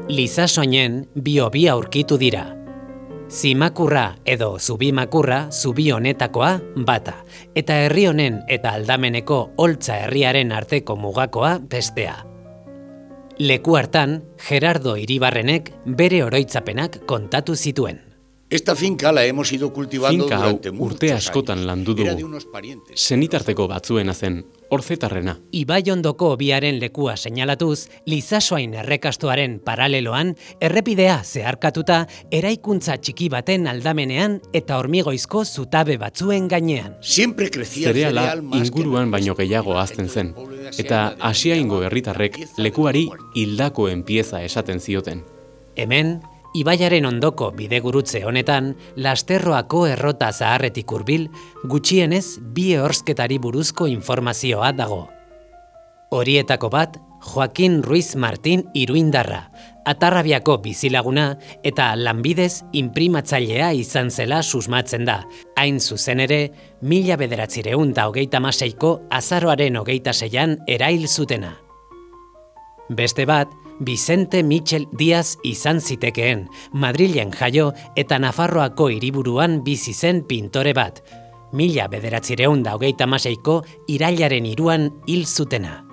Lizasoinen bi hobi aurkitu dira. Zimakurra edo zubimakurra zubi honetakoa bata, eta herri honen eta Aldameneko Oltza herriaren arteko mugakoa bestea. Leku hartan, Gerardo Iribarrenek bere oroitzapenak kontatu zituen. Esta finca la hemos ido cultivando durante muchos urte askotan landu Era de dugu. unos parientes. Senitarteko batzuena zen, Orzetarrena. Ibaiondoko biaren lekua seinalatuz, Lizasoain errekastoaren paraleloan, errepidea zeharkatuta, eraikuntza txiki baten aldamenean eta hormigoizko zutabe batzuen gainean. Siempre crecía el Zereala cereal más que inguruan en el baino resto del gehiago pueblo. hazten zen, El pueblo de eta Asiaga de asiaingo Asiaga, herritarrek pieza lekuari de muerte. hildakoen pieza esaten zioten. Hemen, ibaiaren ondoko bidegurutze honetan, Lasterroako errota zaharretik hurbil, gutxienez bi ehorsketari buruzko informazioa dago. Horietako bat, Joaquin Ruiz Martin Iruindarra, Atarrabiako bizilaguna eta lanbidez inprimatzailea izan zela susmatzen da. Hain zuzen ere, 1936ko azaroaren 26an erail zutena. Beste bat, Vicente Michel Díaz izan zitekeen, Madrilen jaio eta Nafarroako hiriburuan bizi zen pintore bat, 1936ko irailaren 3an hil zutena.